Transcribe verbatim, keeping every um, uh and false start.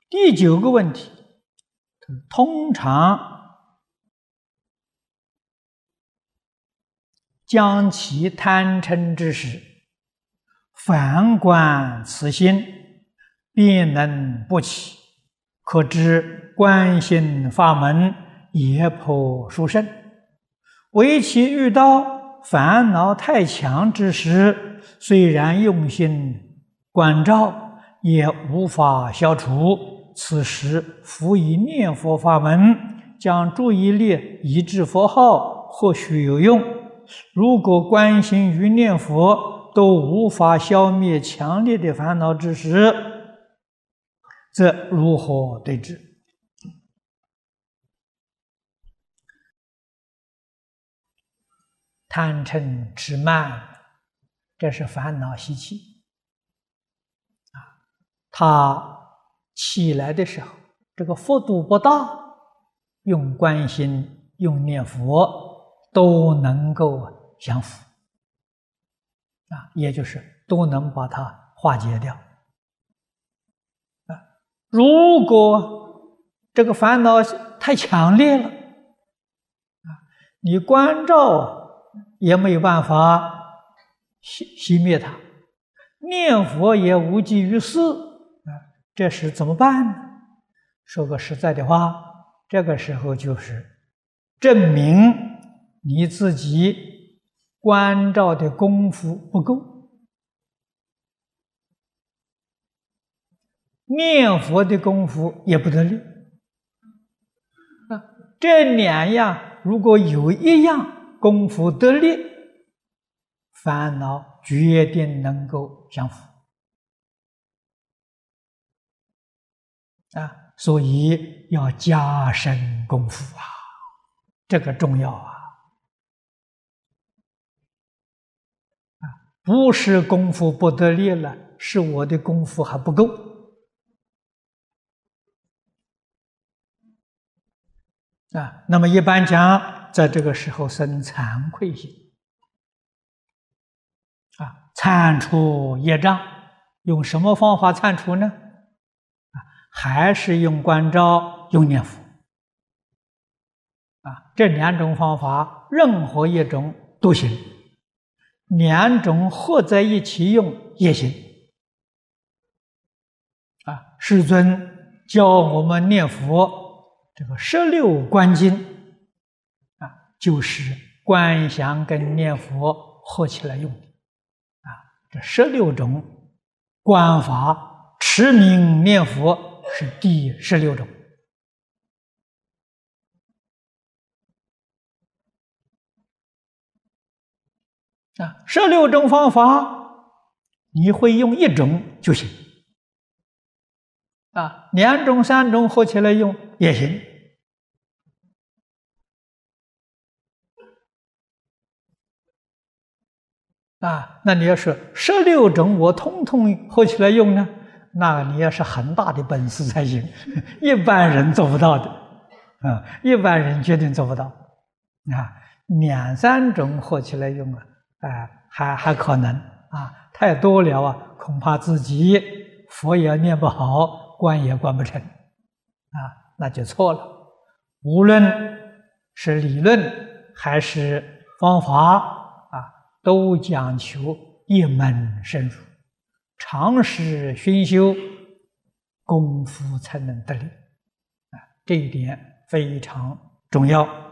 第九个问题，通常将其贪嗔之时，反观此心，便能不起，可知观心法门也颇殊胜。唯其遇到烦恼太强之时，虽然用心关照，也无法消除。此时辅以念佛法门，将注意力移至佛号，或许有用。如果观心与念佛都无法消灭强烈的烦恼之时，则如何对治？贪嗔痴慢，这是烦恼习气啊。它起来的时候，这个幅度不大，用观心、用念佛都能够降伏啊，也就是都能把它化解掉啊。如果这个烦恼太强烈了啊，你关照也没有办法熄熄灭它，念佛也无济于事啊，这时怎么办呢？说个实在的话，这个时候就是证明你自己关照的功夫不够，念佛的功夫也不得力啊。这两样如果有一样功夫得力，烦恼决定能够降伏啊。所以要加深功夫啊，这个重要啊！啊，不是功夫不得力了，是我的功夫还不够啊。那么一般讲，在这个时候生惭愧心啊，铲除业障，用什么方法铲除呢？还是用观照、用念佛啊，这两种方法，任何一种都行，两种合在一起用也行啊。世尊教我们念佛，这个十六观经啊，就是观想跟念佛合起来用的啊。这十六种观法，持名念佛是第十六种啊。十六种方法，你会用一种就行啊，两种、三种合起来用也行啊。那你要是十六种我通通合起来用呢？那你要是很大的本事才行，一般人做不到的啊，一般人绝对做不到啊。两三种合起来用啊，啊，还还可能啊，太多了啊，恐怕自己佛也念不好，观也观不成啊，那就错了。无论是理论还是方法啊，都讲求一门深入。长时熏修，功夫才能得力啊，这一点非常重要。